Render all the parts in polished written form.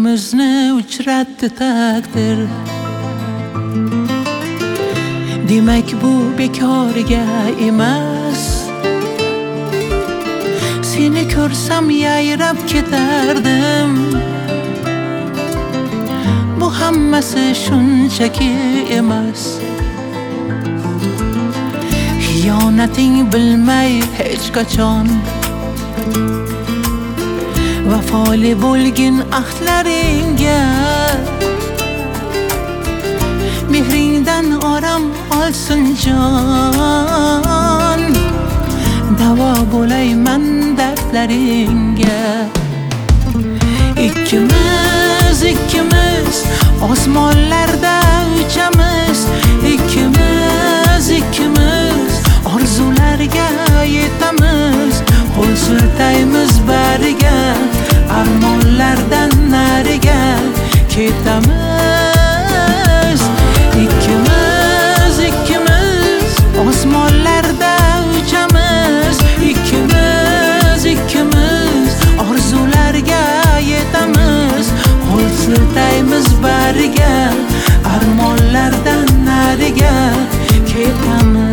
ikkimizni uchratdi taqdir. Demak bu bekoriga emas. Seni ko'rsam yayrab ketardim. Bu hammasi shunchaki emas. Xiyonating bilmay hech qachon vafoli bo'lgin ahdlaringga. Mehringdan orom olsin jon, davo bo'layman dardlaringga. Ikkimiz osmonlarda uchamiz. Ikkimiz orzularga yetamiz. Qo'l siltaymiz bariga, armonlardan nariga ketamiz. Ikkimiz osmonlarda uchamiz. Ikkimiz orzularga yetamiz. Qo'l siltaymiz bariga, armonlardan nariga ketamiz.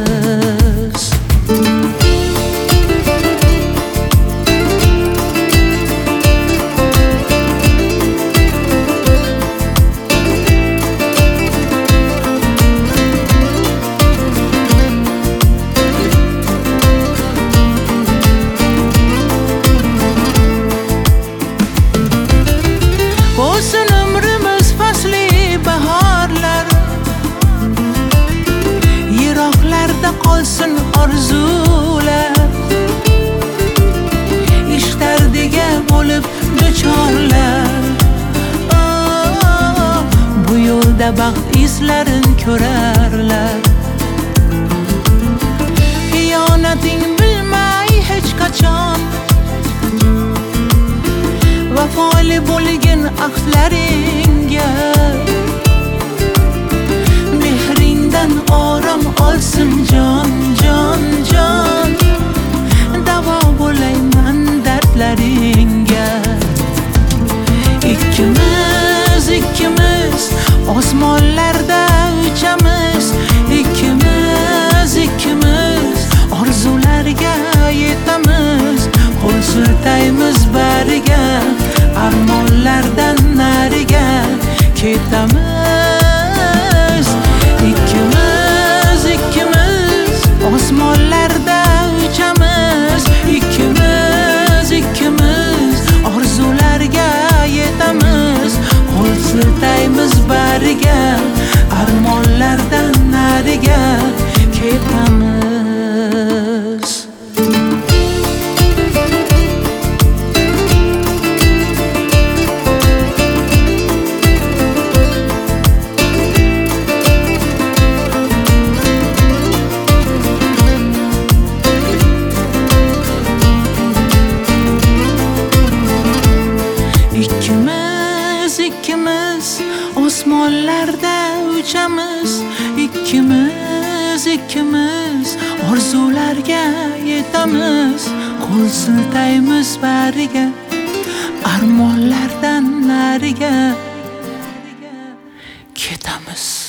Bo'lsin umrimiz fasli bahorlar, yiroqlarda qolsin orzular. Ishlardiga bo'lib duchorlar, bu yo'lda baxt izlarin ko'rarlar. Xiyonating bilmay hech qachon vafoli bo'lgin ahdlaringga. Mehringdan orom olsin jon, davo bo'layman dardlaringga. Ikkimiz osmonlarda uchamiz. Ikkimiz orzularga yetamiz. Qo'l siltaymiz bariga, armonlardan nariga ketamiz. Ikkimiz osmonlarda uchamiz. Ikkimiz orzularga yetamiz. Qo'l siltaymiz bariga, armonlardan nariga ketamiz. Ikkimiz osmonlarda uchamiz. Ikkimiz orzularga yetamiz. Qo'l siltaymiz bariga, armonlardan nariga ketamiz.